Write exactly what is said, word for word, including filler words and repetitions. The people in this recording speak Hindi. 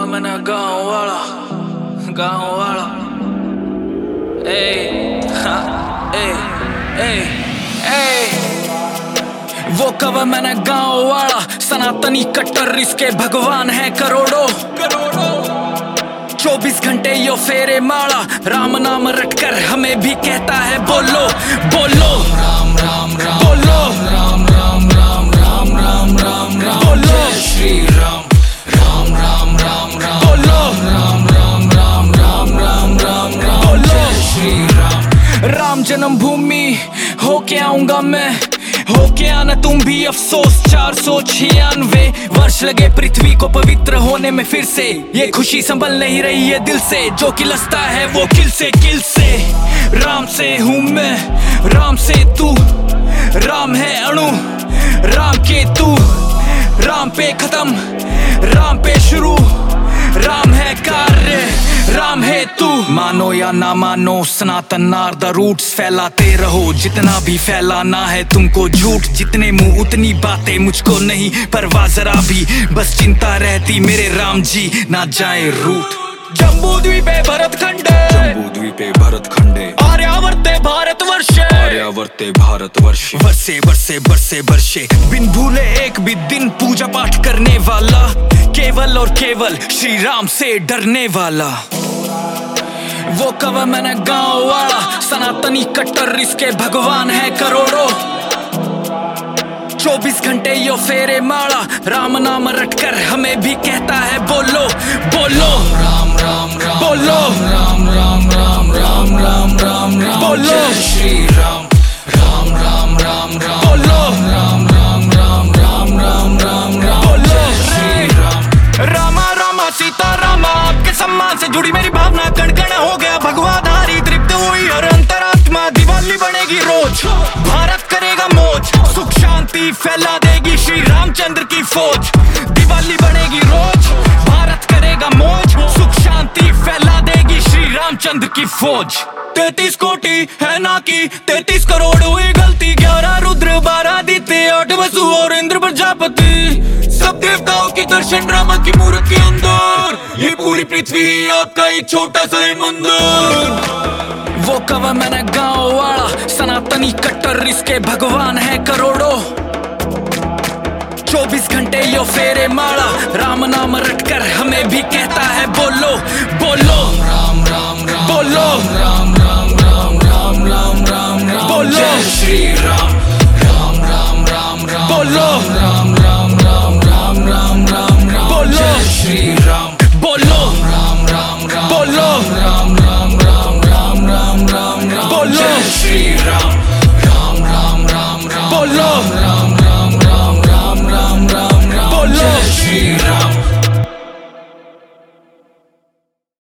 मैंने गाँव वाला गाँव वाला ए हाँ ए ए ए वो कवा मैंने गाँव वाला सनातनी कट्टर इसके भगवान है करोड़ों करोड़ों चौबीस घंटे यो फेरे माला राम नाम रटकर हमें भी कहता है बोलो बोलो राम राम राम बोलो राम राम राम राम राम राम राम बोलो श्री राम राम राम राम राम बोलो राम राम राम राम राम राम राम बोलो श्री राम राम जन्मभूमि होके आऊंगा मैं होके आना तुम भी अफसोस चार सौ छियानवे वर्ष लगे पृथ्वी को पवित्र होने में फिर से ये खुशी संभल नहीं रही है दिल से जो किलसता है वो किल से किल से राम से हूँ मैं राम से तू राम है अणु राम के तू राम पे खत्म राम पे शुरू राम है कार्य राम है तू मानो या ना मानो सनातन नारदा रूट्स फैलाते रहो जितना भी फैलाना है तुमको झूठ जितने मुंह उतनी बातें मुझको नहीं परवाह जरा भी बस चिंता रहती मेरे राम जी ना जाए रूठ जम्बू द्वीपे भरत खंडे जम्बू द्वीपे भरत खंडे आर्यावर्ते भारत वर्षे आर्यावर्ते भारत वर्षे वर्षे वर्षे वर्षे वर्षे बिन भूले एक भी दिन पूजा पाठ करने वाला केवल और केवल श्री राम से डरने वाला वो कवा मैंने गाँव वाला सनातनी कट्टर इसके भगवान है करोड़ों चौबीस घंटे यो फेरे माला राम नाम रटकर हमें भी कहता है बोलो बोलो राम राम राम बोलो राम राम राम राम राम राम राम बोलो श्री राम राम राम राम राम बोलो राम राम राम राम राम राम राम बोलो श्री राम रामा रामा सीता रामा आपके सम्मान से जुड़ी मेरी भावना कण कण हो गया भगवाधारी तृप्त हुई हर अंतरात्मा दिवाली बनेगी रोज भारत करेगा मौज सुख शांति फैला देगी श्री रामचंद्र की फौज दिवाली बनेगी रोज भारत करेगा मौज सुख शांति फैला देगी श्री रामचंद्र की फौज तैतीस कोटि है ना कि तैतीस करोड़ हुई गलती ग्यारह रुद्र बारह आदित्य आठ वसु और इंद्र प्रजापति सब देवताओं की दर्शन राम की मूर्त के अंदर ये पूरी पृथ्वी आपका एक छोटा सा मंदिर वो कवा मैंने गाँव वाला सनातनी कट्टर इसके भगवान है करोड़ों चौबीस घंटे यो फेरे माला राम नाम रटकर हमें भी कहता है बोलो बोलो राम राम राम बोलो राम राम राम राम राम राम राम बोलो श्री राम राम राम राम राम बोलो राम राम राम राम राम राम राम बोलो श्री राम बोलो राम राम राम बोलो राम राम राम राम राम राम राम बोलो श्री राम राम राम राम राम बोलो राम